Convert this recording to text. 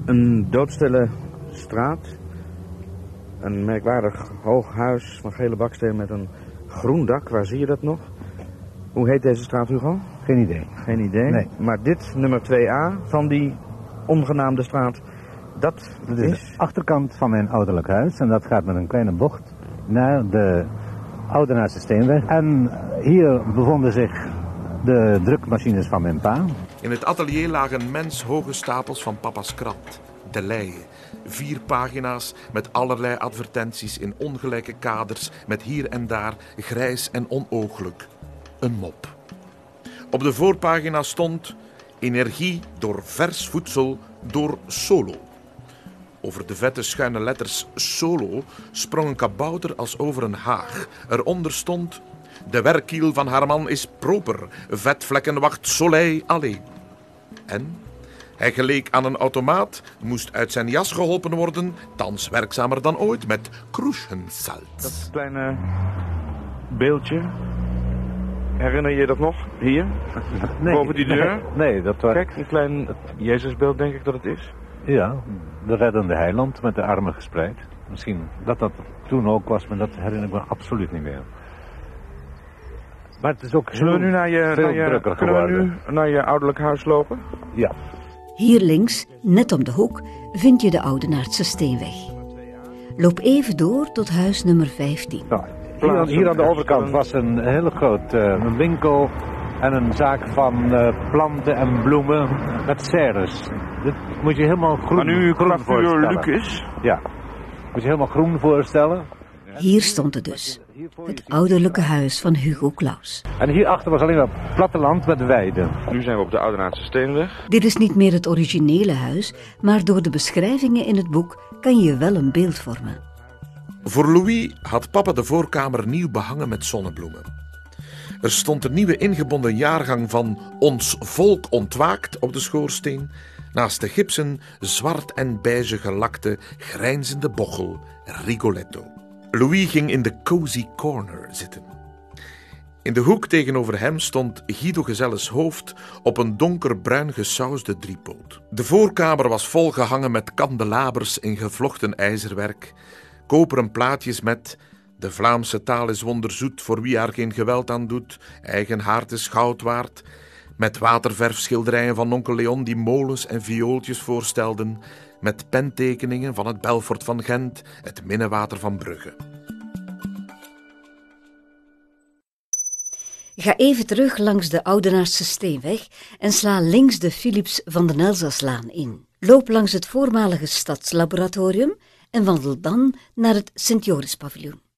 Een doodstille straat. Een merkwaardig hoog huis van gele baksteen met een groen dak. Waar zie je dat nog? Hoe heet deze straat, Hugo? Geen idee. Geen idee? Nee. Maar dit, nummer 2A van die ongenaamde straat, dat Dit is de achterkant van mijn ouderlijk huis. En dat gaat met een kleine bocht naar de Oudenaardse Steenweg. En hier bevonden zich de drukmachines van mijn pa. In het atelier lagen menshoge stapels van papa's krant. De Leie. 4 pagina's met allerlei advertenties in ongelijke kaders, met hier en daar grijs en onooglijk. Een mop. Op de voorpagina stond: energie door vers voedsel door Solo. Over de vette schuine letters Solo sprong een kabouter als over een haag. Eronder stond: de werkkiel van haar man is proper, vetvlekken wacht Soleil alleen. En hij geleek aan een automaat, moest uit zijn jas geholpen worden, thans werkzamer dan ooit met Kruschensalz. Dat kleine beeldje, herinner je dat nog? Hier? Nee, Boven die deur? Nee, dat was... Kijk, een klein Jezusbeeld denk ik dat het is. Ja, de reddende heiland met de armen gespreid. Misschien dat dat toen ook was, maar dat herinner ik me absoluut niet meer. Maar het is ook Zullen we nu naar je drukker kunnen we geworden. nu naar je ouderlijk huis lopen? Ja. Hier links, net om de hoek, vind je de Oudenaardse Steenweg. Loop even door tot huis nummer 15. Nou, hier aan de overkant was een hele grote winkel en een zaak van planten en bloemen met serres. Dit moet je helemaal groen, Maar nu groen voorstellen. Lucas. Ja, moet je helemaal groen voorstellen. Hier stond het dus. Het ouderlijke huis van Hugo Claus. En hierachter was alleen maar platteland met weiden. Nu zijn we op de Oudenaardse Steenweg. Dit is niet meer het originele huis, maar door de beschrijvingen in het boek kan je wel een beeld vormen. Voor Louis had papa de voorkamer nieuw behangen met zonnebloemen. Er stond een nieuwe ingebonden jaargang van Ons Volk Ontwaakt op de schoorsteen, naast de gipsen zwart en beige gelakte grijnzende bochel Rigoletto. Louis ging in de cozy corner zitten. In de hoek tegenover hem stond Guido Gezelles hoofd op een donkerbruin gesausde driepoot. De voorkamer was volgehangen met kandelabers in gevlochten ijzerwerk, koperen plaatjes met: de Vlaamse taal is wonderzoet, voor wie haar geen geweld aan doet, eigen haard is goud waard, met waterverfschilderijen van onkel Leon die molens en viooltjes voorstelden, met pentekeningen van het Belfort van Gent, het Minnewater van Brugge. Ga even terug langs de Oudenaardse Steenweg en sla links de Philips van den Elzaslaan in. Loop langs het voormalige stadslaboratorium en wandel dan naar het Sint-Joris-paviljoen.